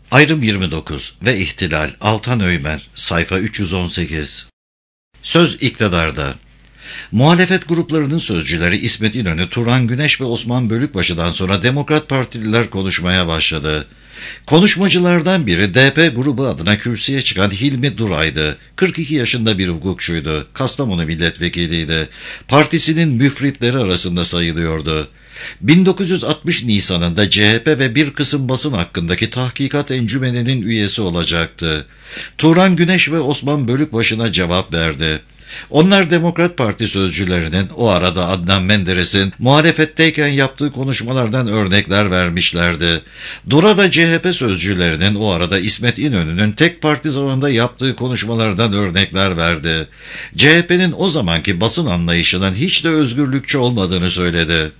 Ayrım 29 ve İhtilal Altan Öğmen sayfa 318. Söz iktidarda. Muhalefet gruplarının sözcüleri İsmet İnönü, Turan Güneş ve Osman Bölükbaşı'dan sonra Demokrat Partililer konuşmaya başladı. Konuşmacılardan biri DP grubu adına kürsüye çıkan Hilmi Duray'dı. 42 yaşında bir hukukçuydu. Kastamonu milletvekiliydi. Partisinin müfritleri arasında sayılıyordu. 1960 Nisan'ında CHP ve bir kısım basın hakkındaki tahkikat encümeninin üyesi olacaktı. Turan Güneş ve Osman Bölükbaşı'na cevap verdi. Onlar Demokrat Parti sözcülerinin o arada Adnan Menderes'in muhalefetteyken yaptığı konuşmalardan örnekler vermişlerdi. Dura'da CHP sözcülerinin o arada İsmet İnönü'nün tek parti zamanında yaptığı konuşmalardan örnekler verdi. CHP'nin o zamanki basın anlayışının hiç de özgürlükçü olmadığını söyledi.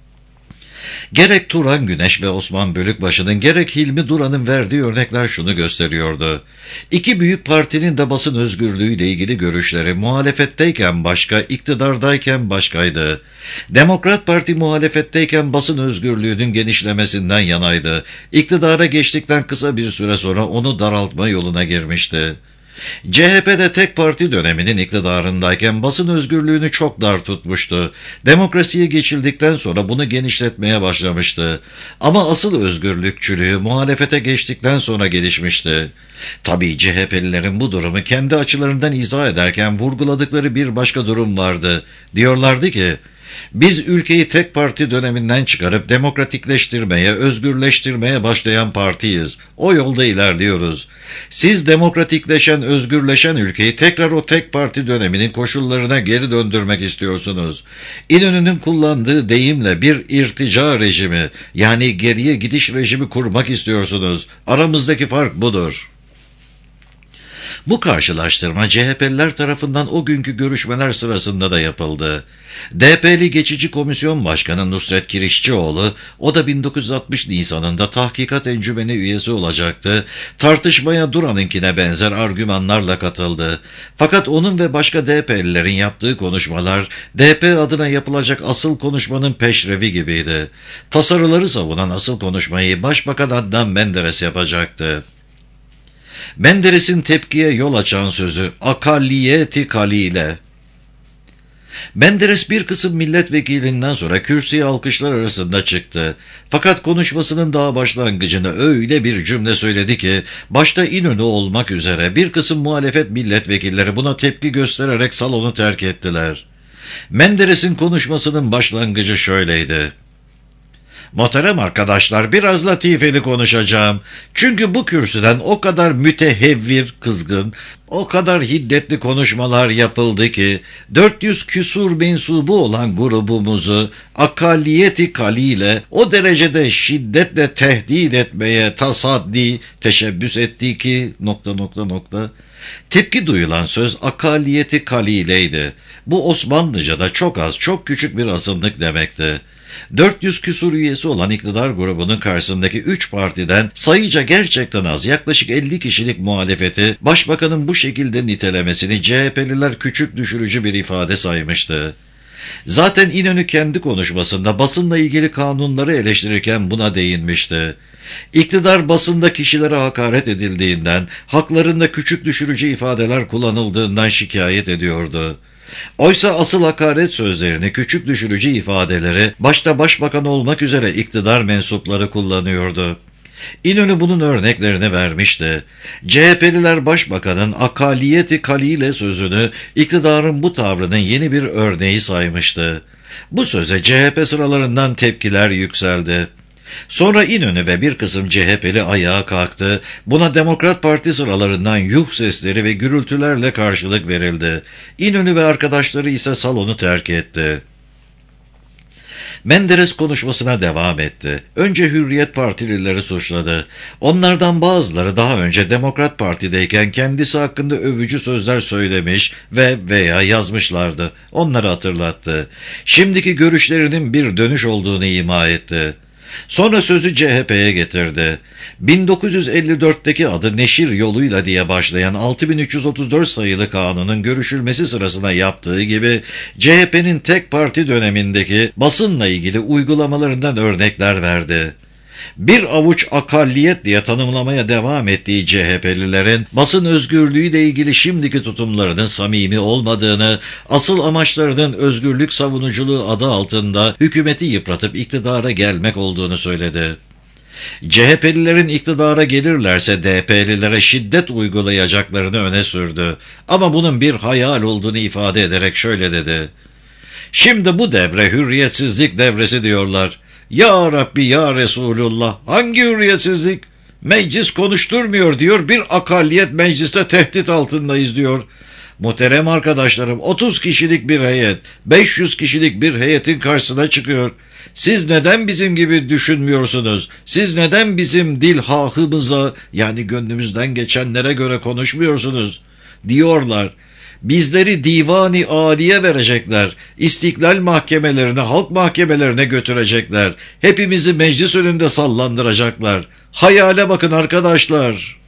Gerek Turan Güneş ve Osman Bölükbaşı'nın gerek Hilmi Duran'ın verdiği örnekler şunu gösteriyordu. İki büyük partinin de basın özgürlüğüyle ilgili görüşleri muhalefetteyken başka, iktidardayken başkaydı. Demokrat Parti muhalefetteyken basın özgürlüğünün genişlemesinden yanaydı. İktidara geçtikten kısa bir süre sonra onu daraltma yoluna girmişti. CHP'de tek parti döneminin iktidarındayken basın özgürlüğünü çok dar tutmuştu. Demokrasiye geçildikten sonra bunu genişletmeye başlamıştı. Ama asıl özgürlükçülüğü muhalefete geçtikten sonra gelişmişti. Tabii CHP'lilerin bu durumu kendi açılarından izah ederken vurguladıkları bir başka durum vardı. Diyorlardı ki, biz ülkeyi tek parti döneminden çıkarıp demokratikleştirmeye, özgürleştirmeye başlayan partiyiz. O yolda ilerliyoruz. Siz demokratikleşen, özgürleşen ülkeyi tekrar o tek parti döneminin koşullarına geri döndürmek istiyorsunuz. İnönü'nün kullandığı deyimle bir irtica rejimi, yani geriye gidiş rejimi kurmak istiyorsunuz. Aramızdaki fark budur. Bu karşılaştırma CHP'liler tarafından o günkü görüşmeler sırasında da yapıldı. DP'li Geçici Komisyon Başkanı Nusret Kirişçioğlu, o da 1960 Nisan'ında tahkikat encümeni üyesi olacaktı. Tartışmaya Duran'ınkine benzer argümanlarla katıldı. Fakat onun ve başka DP'lilerin yaptığı konuşmalar, DP adına yapılacak asıl konuşmanın peşrevi gibiydi. Tasarıları savunan asıl konuşmayı Başbakan Adnan Menderes yapacaktı. Menderes'in tepkiye yol açan sözü akalliyeti kalile. Menderes bir kısım milletvekilinden sonra kürsüye alkışlar arasında çıktı. Fakat konuşmasının daha başlangıcında öyle bir cümle söyledi ki, başta İnönü olmak üzere bir kısım muhalefet milletvekilleri buna tepki göstererek salonu terk ettiler. Menderes'in konuşmasının başlangıcı şöyleydi. Muhterem arkadaşlar, biraz latifeli konuşacağım. Çünkü bu kürsüden o kadar mütehevvir, kızgın, o kadar hiddetli konuşmalar yapıldı ki 400 küsur mensubu olan grubumuzu akalliyeti kaliyle o derecede şiddetle tehdit etmeye teşebbüs etti ki ... Tepki duyulan söz akalliyeti kalileydi. Bu Osmanlıca'da çok az, çok küçük bir azınlık demekti. 400 küsur üyesi olan iktidar grubunun karşısındaki 3 partiden sayıca gerçekten az, yaklaşık 50 kişilik muhalefeti başbakanın bu şekilde nitelemesini CHP'liler küçük düşürücü bir ifade saymıştı. Zaten İnönü kendi konuşmasında basınla ilgili kanunları eleştirirken buna değinmişti. İktidar basında kişilere hakaret edildiğinden, haklarında küçük düşürücü ifadeler kullanıldığından şikayet ediyordu. Oysa asıl hakaret sözlerini, küçük düşürücü ifadeleri başta başbakan olmak üzere iktidar mensupları kullanıyordu. İnönü bunun örneklerini vermişti. CHP'liler başbakanın akaliyeti kalile sözünü iktidarın bu tavrının yeni bir örneği saymıştı. Bu söze CHP sıralarından tepkiler yükseldi. Sonra İnönü ve bir kısım CHP'li ayağa kalktı. Buna Demokrat Parti sıralarından yuh sesleri ve gürültülerle karşılık verildi. İnönü ve arkadaşları ise salonu terk etti. Menderes konuşmasına devam etti. Önce Hürriyet Partilileri suçladı. Onlardan bazıları daha önce Demokrat Parti'deyken kendisi hakkında övücü sözler söylemiş veya yazmışlardı. Onları hatırlattı. Şimdiki görüşlerinin bir dönüş olduğunu ima etti. Sonra sözü CHP'ye getirdi. 1954'teki adı Neşir yoluyla diye başlayan 6334 sayılı kanunun görüşülmesi sırasında yaptığı gibi CHP'nin tek parti dönemindeki basınla ilgili uygulamalarından örnekler verdi. Bir avuç akalliyet diye tanımlamaya devam ettiği CHP'lilerin basın özgürlüğüyle ilgili şimdiki tutumlarının samimi olmadığını, asıl amaçlarının özgürlük savunuculuğu adı altında hükümeti yıpratıp iktidara gelmek olduğunu söyledi. CHP'lilerin iktidara gelirlerse DP'lilere şiddet uygulayacaklarını öne sürdü. Ama bunun bir hayal olduğunu ifade ederek şöyle dedi: "Şimdi bu devre hürriyetsizlik devresi diyorlar. Ya Rabbi ya Resulullah, hangi hürriyetsizlik? Meclis konuşturmuyor diyor, bir akalliyet mecliste tehdit altındayız diyor. Muhterem arkadaşlarım, 30 kişilik bir heyet, 500 kişilik bir heyetin karşısına çıkıyor. Siz neden bizim gibi düşünmüyorsunuz? Siz neden bizim dilhahımıza, yani gönlümüzden geçenlere göre konuşmuyorsunuz?" diyorlar. Bizleri divani âliye verecekler, istiklal mahkemelerine, halk mahkemelerine götürecekler, hepimizi meclis önünde sallandıracaklar. Hayale bakın arkadaşlar.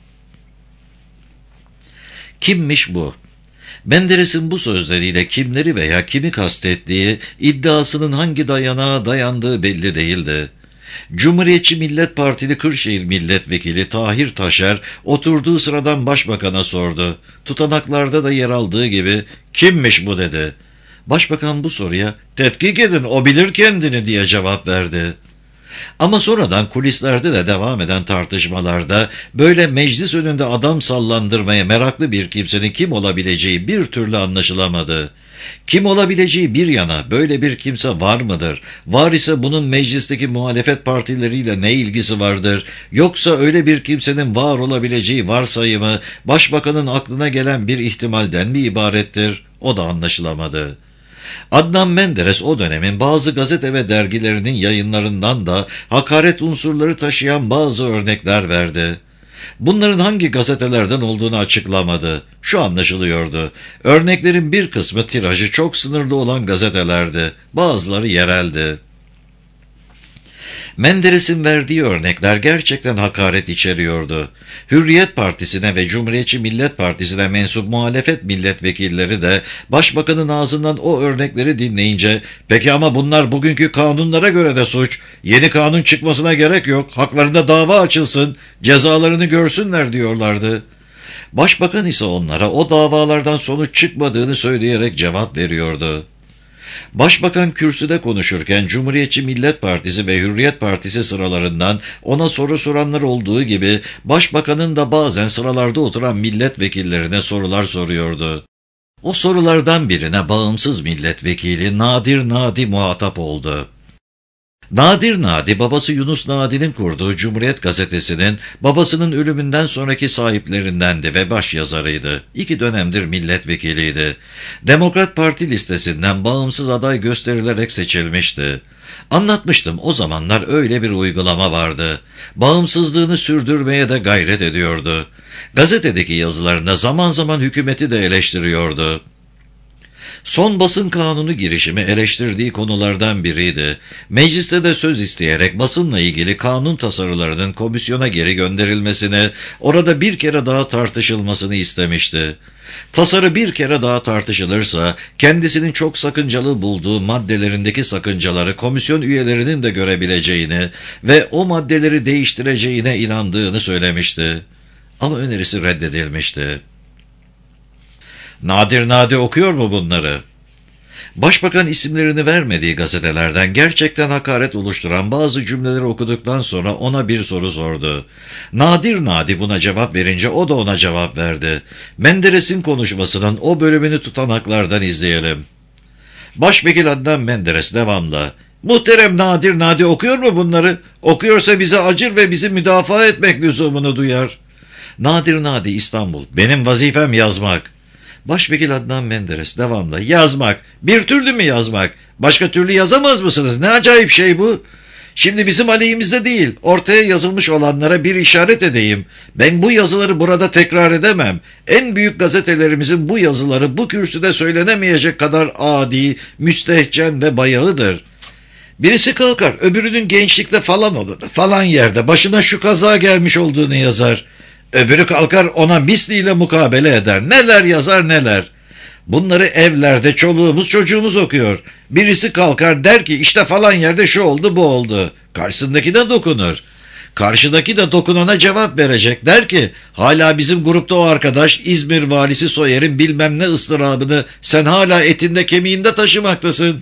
Kimmiş bu? Menderes'in bu sözleriyle kimleri veya kimi kastettiği, iddiasının hangi dayanağa dayandığı belli değildi. Cumhuriyetçi Millet Partili Kırşehir Milletvekili Tahir Taşer oturduğu sıradan başbakana sordu. Tutanaklarda da yer aldığı gibi "Kimmiş bu?" dedi. Başbakan bu soruya "Tetkik edin, o bilir kendini" diye cevap verdi. Ama sonradan kulislerde de devam eden tartışmalarda böyle meclis önünde adam sallandırmaya meraklı bir kimsenin kim olabileceği bir türlü anlaşılamadı. Kim olabileceği bir yana, böyle bir kimse var mıdır? Var ise bunun meclisteki muhalefet partileriyle ne ilgisi vardır? Yoksa öyle bir kimsenin var olabileceği varsayımı başbakanın aklına gelen bir ihtimalden mi ibarettir? O da anlaşılamadı. Adnan Menderes o dönemin bazı gazete ve dergilerinin yayınlarından da hakaret unsurları taşıyan bazı örnekler verdi. Bunların hangi gazetelerden olduğunu açıklamadı. Şu anlaşılıyordu: örneklerin bir kısmı tirajı çok sınırlı olan gazetelerdi, bazıları yereldi. Menderes'in verdiği örnekler gerçekten hakaret içeriyordu. Hürriyet Partisi'ne ve Cumhuriyetçi Millet Partisi'ne mensup muhalefet milletvekilleri de başbakanın ağzından o örnekleri dinleyince "Peki ama bunlar bugünkü kanunlara göre de suç, yeni kanun çıkmasına gerek yok, haklarında dava açılsın, cezalarını görsünler" diyorlardı. Başbakan ise onlara o davalardan sonuç çıkmadığını söyleyerek cevap veriyordu. Başbakan kürsüde konuşurken Cumhuriyetçi Millet Partisi ve Hürriyet Partisi sıralarından ona soru soranlar olduğu gibi başbakanın da bazen sıralarda oturan milletvekillerine sorular soruyordu. O sorulardan birine bağımsız milletvekili Nadir Nadi muhatap oldu. Nadir Nadi, babası Yunus Nadi'nin kurduğu Cumhuriyet Gazetesi'nin babasının ölümünden sonraki sahiplerindendi ve başyazarıydı. 2 dönemdir milletvekiliydi. Demokrat Parti listesinden bağımsız aday gösterilerek seçilmişti. Anlatmıştım, o zamanlar öyle bir uygulama vardı. Bağımsızlığını sürdürmeye de gayret ediyordu. Gazetedeki yazılarında zaman zaman hükümeti de eleştiriyordu. Son basın kanunu girişimi eleştirdiği konulardan biriydi. Mecliste de söz isteyerek basınla ilgili kanun tasarılarının komisyona geri gönderilmesini, orada bir kere daha tartışılmasını istemişti. Tasarı bir kere daha tartışılırsa, kendisinin çok sakıncalı bulduğu maddelerindeki sakıncaları komisyon üyelerinin de görebileceğini ve o maddeleri değiştireceğine inandığını söylemişti. Ama önerisi reddedilmişti. Nadir Nadi okuyor mu bunları? Başbakan isimlerini vermediği gazetelerden gerçekten hakaret oluşturan bazı cümleleri okuduktan sonra ona bir soru sordu. Nadir Nadi buna cevap verince o da ona cevap verdi. Menderes'in konuşmasının o bölümünü tutanaklardan izleyelim. Başvekil Adnan Menderes devamla: "Muhterem Nadir Nadi okuyor mu bunları? Okuyorsa bize acır ve bizi müdafaa etmek lüzumunu duyar." Nadir Nadi İstanbul: "Benim vazifem yazmak." Başvekil Adnan Menderes devamlı: "Yazmak. Bir türlü mü yazmak? Başka türlü yazamaz mısınız? Ne acayip şey bu. Şimdi bizim aleyhimizde değil, ortaya yazılmış olanlara bir işaret edeyim. Ben bu yazıları burada tekrar edemem. En büyük gazetelerimizin bu yazıları bu kürsüde söylenemeyecek kadar adi, müstehcen ve bayağıdır. Birisi kalkar, öbürünün gençlikte falan olur, falan yerde başına şu kaza gelmiş olduğunu yazar. Öbürü kalkar ona misliyle mukabele eder. Neler yazar neler. Bunları evlerde çoluğumuz çocuğumuz okuyor. Birisi kalkar der ki işte falan yerde şu oldu bu oldu. Karşısındaki de dokunur. Karşıdaki de dokunana cevap verecek. Der ki hala bizim grupta o arkadaş İzmir valisi Soyer'in bilmem ne ıstırabını sen hala etinde kemiğinde taşımaktasın.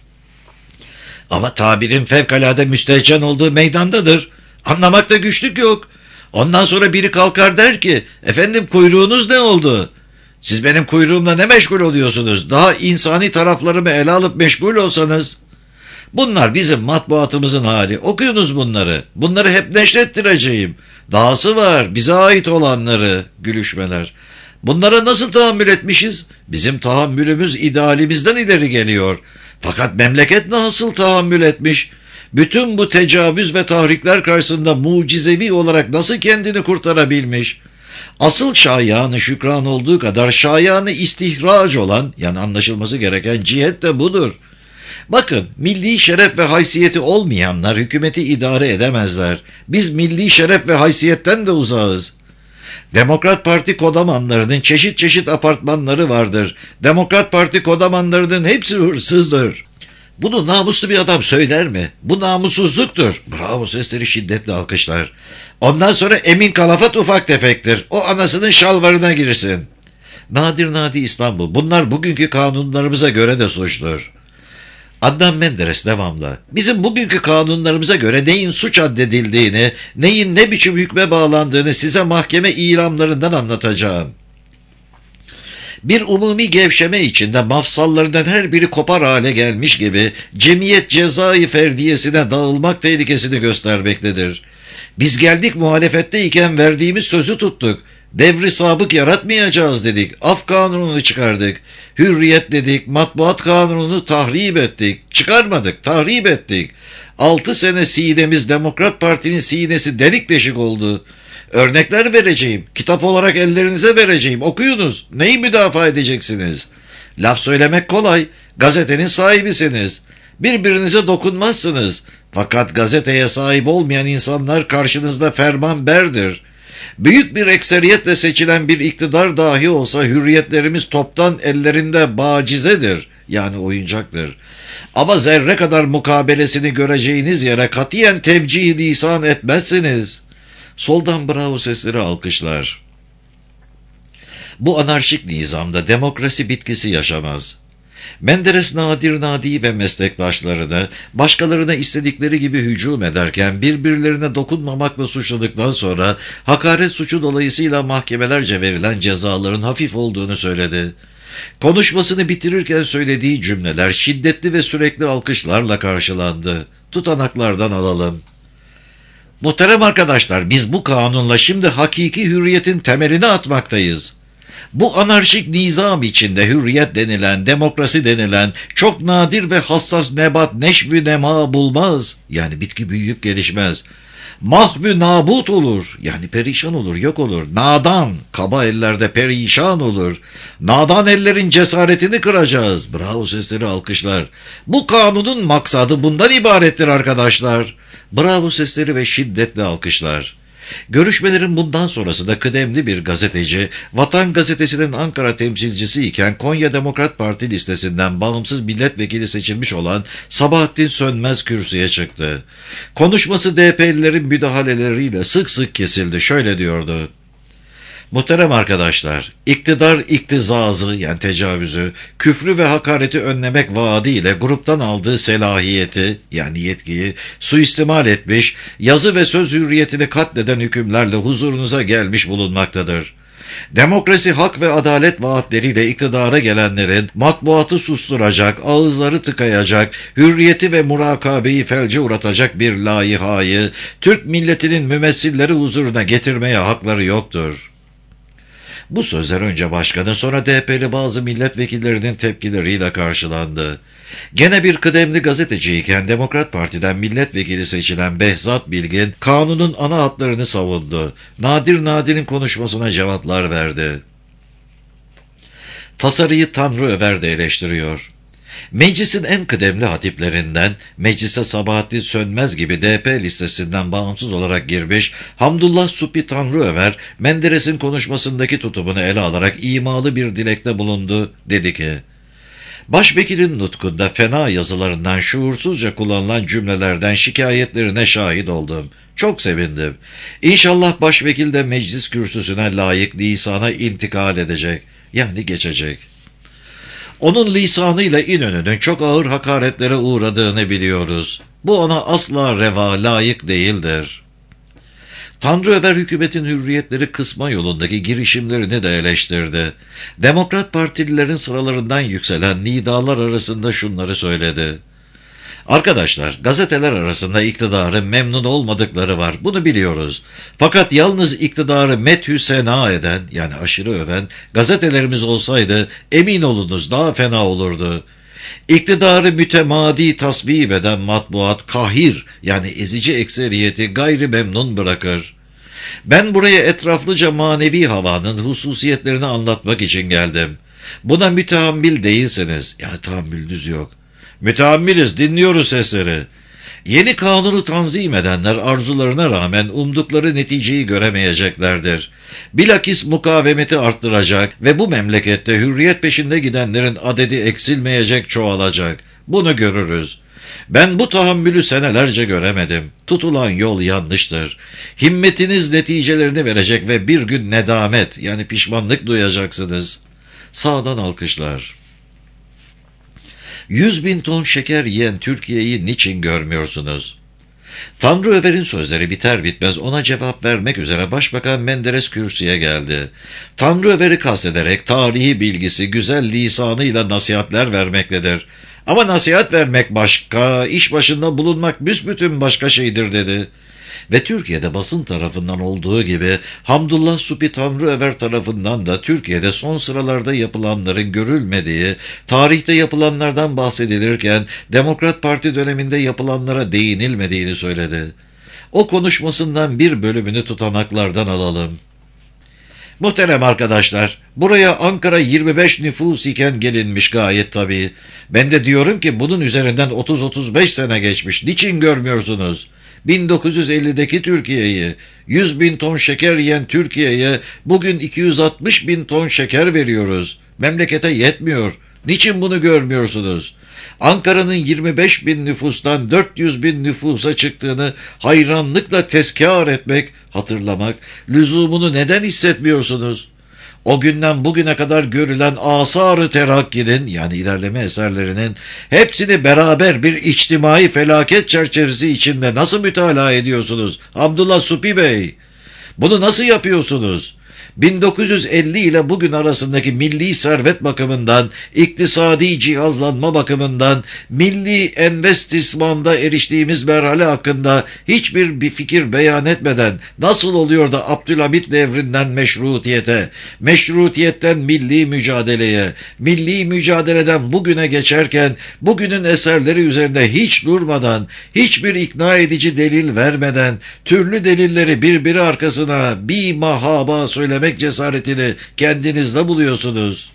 Ama tabirin fevkalade müstehcen olduğu meydandadır. Anlamakta güçlük yok. Ondan sonra biri kalkar der ki efendim kuyruğunuz ne oldu? Siz benim kuyruğumla ne meşgul oluyorsunuz? Daha insani taraflarımı ele alıp meşgul olsanız. Bunlar bizim matbuatımızın hali. Okuyunuz bunları. Bunları hep neşrettireceğim. Dahası var bize ait olanları. Gülüşmeler. Bunlara nasıl tahammül etmişiz? Bizim tahammülümüz idealimizden ileri geliyor. Fakat memleket nasıl tahammül etmiş? Bütün bu tecavüz ve tahrikler karşısında mucizevi olarak nasıl kendini kurtarabilmiş? Asıl şayanı şükran olduğu kadar şayanı istihraç olan, yani anlaşılması gereken cihet de budur. Bakın, milli şeref ve haysiyeti olmayanlar hükümeti idare edemezler. Biz milli şeref ve haysiyetten de uzağız. Demokrat Parti kodamanlarının çeşit çeşit apartmanları vardır. Demokrat Parti kodamanlarının hepsi hırsızdır. Bunu namuslu bir adam söyler mi? Bu namussuzluktur. Bravo sesleri şiddetli alkışlar. Ondan sonra Emin Kalafat ufak tefektir. O anasının şalvarına girsin. Nadir Nadi İstanbul. Bunlar bugünkü kanunlarımıza göre de suçtur. Adnan Menderes devamlı. Bizim bugünkü kanunlarımıza göre neyin suç addedildiğini, neyin ne biçim hükme bağlandığını size mahkeme ilamlarından anlatacağım. Bir umumi gevşeme içinde mafsallarından her biri kopar hale gelmiş gibi cemiyet cezai ferdiyesine dağılmak tehlikesini göstermektedir. Biz geldik muhalefetteyken verdiğimiz sözü tuttuk. Devri sabık yaratmayacağız dedik. Af kanununu çıkardık. Hürriyet dedik. Matbuat kanununu tahrip ettik. Çıkarmadık, tahrip ettik. 6 sene sinemiz Demokrat Parti'nin sinesi delik deşik oldu. Örnekler vereceğim. Kitap olarak ellerinize vereceğim. Okuyunuz. Neyi müdafaa edeceksiniz? Laf söylemek kolay. Gazetenin sahibisiniz. Birbirinize dokunmazsınız. Fakat gazeteye sahip olmayan insanlar karşınızda fermanberdir. Büyük bir ekseriyetle seçilen bir iktidar dahi olsa hürriyetlerimiz toptan ellerinde bacizedir. Yani oyuncaktır. Ama zerre kadar mukabelesini göreceğiniz yere katiyen tevcih lisan etmezsiniz. Soldan bravo sesleri alkışlar. Bu anarşik nizamda demokrasi bitkisi yaşamaz. Menderes Nadir Nadi ve meslektaşlarını başkalarına istedikleri gibi hücum ederken birbirlerine dokunmamakla suçladıktan sonra hakaret suçu dolayısıyla mahkemelerce verilen cezaların hafif olduğunu söyledi. Konuşmasını bitirirken söylediği cümleler şiddetli ve sürekli alkışlarla karşılandı. Tutanaklardan alalım. Muhterem arkadaşlar, biz bu kanunla şimdi hakiki hürriyetin temelini atmaktayız. Bu anarşik nizam içinde hürriyet denilen, demokrasi denilen çok nadir ve hassas nebat neşv-i nema bulmaz. Yani bitki büyüyüp gelişmez. Mahv-ü nabut olur. Yani perişan olur, yok olur. Nadan, kaba ellerde perişan olur. Nadan ellerin cesaretini kıracağız. Bravo sesleri alkışlar. Bu kanunun maksadı bundan ibarettir arkadaşlar. Bravo sesleri ve şiddetli alkışlar. Görüşmelerin bundan sonrası da kıdemli bir gazeteci, Vatan Gazetesi'nin Ankara temsilcisi iken Konya Demokrat Parti listesinden bağımsız milletvekili seçilmiş olan Sabahattin Sönmez kürsüye çıktı. Konuşması DP'lilerin müdahaleleriyle sık sık kesildi. Şöyle diyordu. Muhterem arkadaşlar, iktidar iktizazı yani tecavüzü, küfrü ve hakareti önlemek vaadiyle gruptan aldığı selahiyeti yani yetkiyi suistimal etmiş, yazı ve söz hürriyetini katleden hükümlerle huzurunuza gelmiş bulunmaktadır. Demokrasi, hak ve adalet vaatleriyle iktidara gelenlerin matbuatı susturacak, ağızları tıkayacak, hürriyeti ve murakabeyi felce uğratacak bir layihayı Türk milletinin mümessilleri huzuruna getirmeye hakları yoktur. Bu sözler önce başkanın sonra DP'li bazı milletvekillerinin tepkileriyle karşılandı. Gene bir kıdemli gazeteciyken Demokrat Parti'den milletvekili seçilen Behzat Bilgin kanunun ana hatlarını savundu. Nadir Nadir'in konuşmasına cevaplar verdi. Tasarıyı Tanrı Över de eleştiriyor. Meclisin en kıdemli hatiplerinden, meclise Sabahattin Sönmez gibi DP listesinden bağımsız olarak girmiş, Hamdullah Supi Tanrıöver, Menderes'in konuşmasındaki tutumunu ele alarak imalı bir dilekte bulundu. Dedi ki, Başvekilin nutkunda fena yazılarından, şuursuzca kullanılan cümlelerden şikayetlerine şahit oldum. Çok sevindim. İnşallah başvekil de meclis kürsüsüne layık lisana intikal edecek, yani geçecek. Onun lisanıyla İnönü'nün çok ağır hakaretlere uğradığını biliyoruz. Bu ona asla reva, layık değildir. Tanrıöver hükümetin hürriyetleri kısma yolundaki girişimlerini de eleştirdi. Demokrat Partililerin sıralarından yükselen nidalar arasında şunları söyledi. Arkadaşlar, gazeteler arasında iktidarın memnun olmadıkları var, bunu biliyoruz. Fakat yalnız iktidarı methü sena eden, yani aşırı öven, gazetelerimiz olsaydı emin olunuz daha fena olurdu. İktidarı mütemadi tasvip eden matbuat, kahir, yani ezici ekseriyeti gayri memnun bırakır. Ben buraya etraflıca manevi havanın hususiyetlerini anlatmak için geldim. Buna mütehammil değilsiniz, yani tahammülünüz yok. Mütehammiliz, dinliyoruz sesleri. Yeni kanunu tanzim edenler arzularına rağmen umdukları neticeyi göremeyeceklerdir. Bilakis mukavemeti arttıracak ve bu memlekette hürriyet peşinde gidenlerin adedi eksilmeyecek, çoğalacak. Bunu görürüz. Ben bu tahammülü senelerce göremedim. Tutulan yol yanlıştır. Himmetiniz neticelerini verecek ve bir gün nedamet, yani pişmanlık duyacaksınız. Sağdan alkışlar. 100.000 ton şeker yiyen Türkiye'yi niçin görmüyorsunuz? Tanrıöver'in sözleri biter bitmez ona cevap vermek üzere Başbakan Menderes kürsüye geldi. Tanrıöver'i kastederek tarihi bilgisi, güzel lisanıyla nasihatler vermektedir. Ama nasihat vermek başka, iş başında bulunmak büsbütün başka şeydir dedi. Ve Türkiye'de basın tarafından olduğu gibi Hamdullah Supi Tanrıöver tarafından da Türkiye'de son sıralarda yapılanların görülmediği, tarihte yapılanlardan bahsedilirken Demokrat Parti döneminde yapılanlara değinilmediğini söyledi. O konuşmasından bir bölümünü tutanaklardan alalım. Muhterem arkadaşlar, buraya Ankara 25 nüfus iken gelinmiş gayet tabii. Ben de diyorum ki bunun üzerinden 30-35 sene geçmiş. Niçin görmüyorsunuz? 1950'deki Türkiye'yi, 100.000 ton şeker yiyen Türkiye'ye bugün 260.000 ton şeker veriyoruz. Memlekete yetmiyor. Niçin bunu görmüyorsunuz? Ankara'nın 25.000 nüfustan 400.000 nüfusa çıktığını hayranlıkla tezkâr etmek, hatırlamak, lüzumunu neden hissetmiyorsunuz? O günden bugüne kadar görülen asar-ı terakkinin, yani ilerleme eserlerinin hepsini beraber bir içtimai felaket çerçevesi içinde nasıl mütalaa ediyorsunuz? Hamdullah Supi Bey, bunu nasıl yapıyorsunuz? 1950 ile bugün arasındaki milli servet bakımından, iktisadi cihazlanma bakımından, milli envestismanda eriştiğimiz merhale hakkında hiçbir bir fikir beyan etmeden nasıl oluyor da Abdülhamit devrinden meşrutiyete, meşrutiyetten milli mücadeleye, milli mücadeleden bugüne geçerken bugünün eserleri üzerinde hiç durmadan, hiçbir ikna edici delil vermeden, türlü delilleri birbiri arkasına bir mahaba söylemek cesaretini kendinizde buluyorsunuz.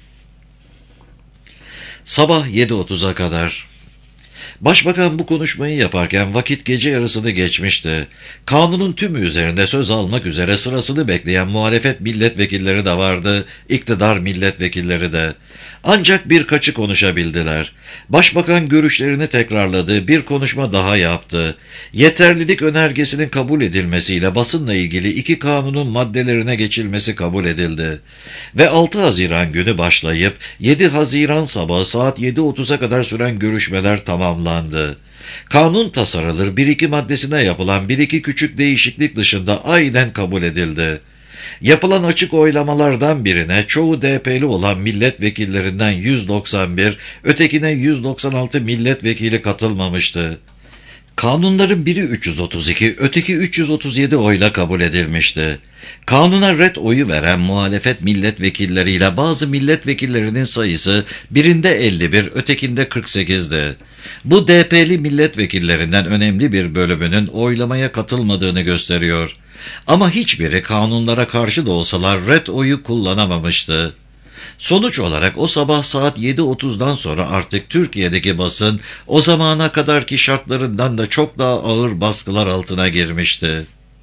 Sabah 7.30'a kadar. Başbakan bu konuşmayı yaparken vakit gece yarısını geçmişti. Kanunun tümü üzerinde söz almak üzere sırasını bekleyen muhalefet milletvekilleri de vardı, iktidar milletvekilleri de. Ancak birkaçı konuşabildiler. Başbakan görüşlerini tekrarladı, bir konuşma daha yaptı. Yeterlilik önergesinin kabul edilmesiyle basınla ilgili 2 kanunun maddelerine geçilmesi kabul edildi. Ve 6 Haziran günü başlayıp 7 Haziran sabahı saat 7.30'a kadar süren görüşmeler tamamlandı. Kanun tasarılır 1-2 maddesine yapılan 1-2 küçük değişiklik dışında aynen kabul edildi. Yapılan açık oylamalardan birine çoğu DP'li olan milletvekillerinden 191, ötekine 196 milletvekili katılmamıştı. Kanunların biri 332, öteki 337 oyla kabul edilmişti. Kanuna ret oyu veren muhalefet milletvekilleriyle bazı milletvekillerinin sayısı birinde 51, ötekinde 48'di. Bu DP'li milletvekillerinden önemli bir bölümünün oylamaya katılmadığını gösteriyor. Ama hiçbiri kanunlara karşı da olsalar ret oyu kullanamamıştı. Sonuç olarak o sabah saat 7.30'dan sonra artık Türkiye'deki basın o zamana kadarki şartlarından da çok daha ağır baskılar altına girmişti.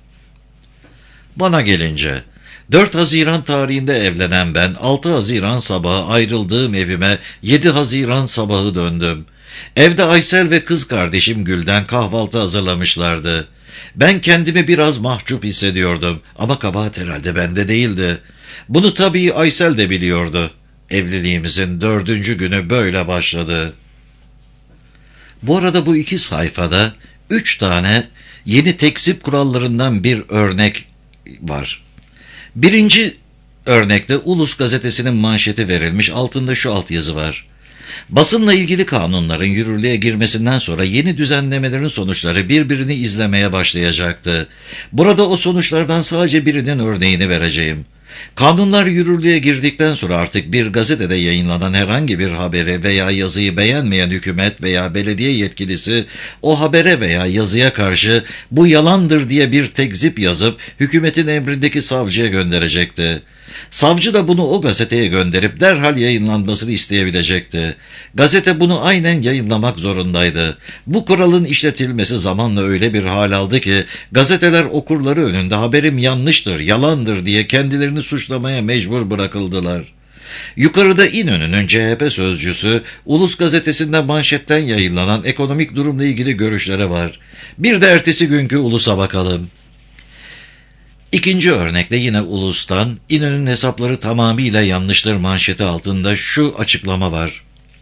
Bana gelince, 4 Haziran tarihinde evlenen ben 6 Haziran sabahı ayrıldığım evime 7 Haziran sabahı döndüm. Evde Aysel ve kız kardeşim Gül'den kahvaltı hazırlamışlardı. Ben kendimi biraz mahcup hissediyordum ama kabahat herhalde bende değildi. Bunu tabii Aysel de biliyordu. Evliliğimizin 4. günü böyle başladı. Bu arada bu 2 sayfada 3 tane yeni tekzip kurallarından bir örnek var. Birinci örnekte Ulus gazetesinin manşeti verilmiş, altında şu altyazı var. Basınla ilgili kanunların yürürlüğe girmesinden sonra yeni düzenlemelerin sonuçları birbirini izlemeye başlayacaktı. Burada o sonuçlardan sadece birinin örneğini vereceğim. Kanunlar yürürlüğe girdikten sonra artık bir gazetede yayınlanan herhangi bir haberi veya yazıyı beğenmeyen hükümet veya belediye yetkilisi o habere veya yazıya karşı bu yalandır diye bir tekzip yazıp hükümetin emrindeki savcıya gönderecekti. Savcı da bunu o gazeteye gönderip derhal yayınlanmasını isteyebilecekti. Gazete bunu aynen yayınlamak zorundaydı. Bu kuralın işletilmesi zamanla öyle bir hal aldı ki gazeteler okurları önünde haberim yanlıştır, yalandır diye kendilerini suçlamaya mecbur bırakıldılar. Yukarıda İnönü'nün CHP sözcüsü Ulus gazetesinde manşetten yayınlanan ekonomik durumla ilgili görüşleri var. Bir de ertesi günkü Ulus'a bakalım. İkinci örnekle yine Ulus'tan İnönü'nün hesapları tamamıyla yanlıştır manşeti altında şu açıklama var.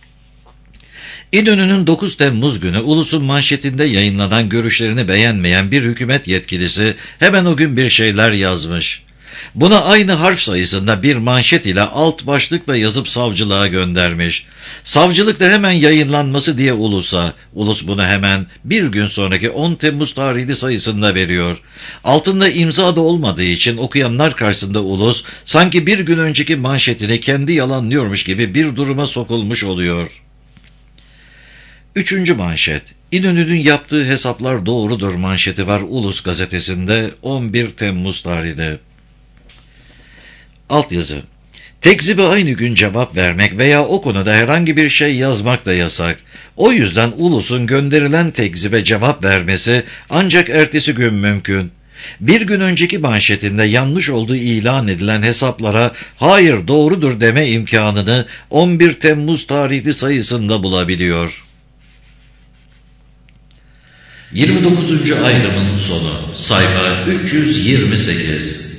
İnönü'nün 9 Temmuz günü Ulus'un manşetinde yayınlanan görüşlerini beğenmeyen bir hükümet yetkilisi hemen o gün bir şeyler yazmış. Buna aynı harf sayısında bir manşet ile alt başlıkla yazıp savcılığa göndermiş. Savcılık da hemen yayınlanması diye Ulus'a, Ulus bunu hemen bir gün sonraki 10 Temmuz tarihli sayısında veriyor. Altında imza da olmadığı için okuyanlar karşısında Ulus sanki bir gün önceki manşetini kendi yalanlıyormuş gibi bir duruma sokulmuş oluyor. Üçüncü manşet, İnönü'nün yaptığı hesaplar doğrudur manşeti var Ulus gazetesinde 11 Temmuz tarihinde. Altyazı. Tekzibe aynı gün cevap vermek veya o konuda herhangi bir şey yazmak da yasak. O yüzden Ulus'un gönderilen tekzibe cevap vermesi ancak ertesi gün mümkün. Bir gün önceki manşetinde yanlış olduğu ilan edilen hesaplara hayır doğrudur deme imkanını 11 Temmuz tarihli sayısında bulabiliyor. 29. ayrımın sonu sayfa 328.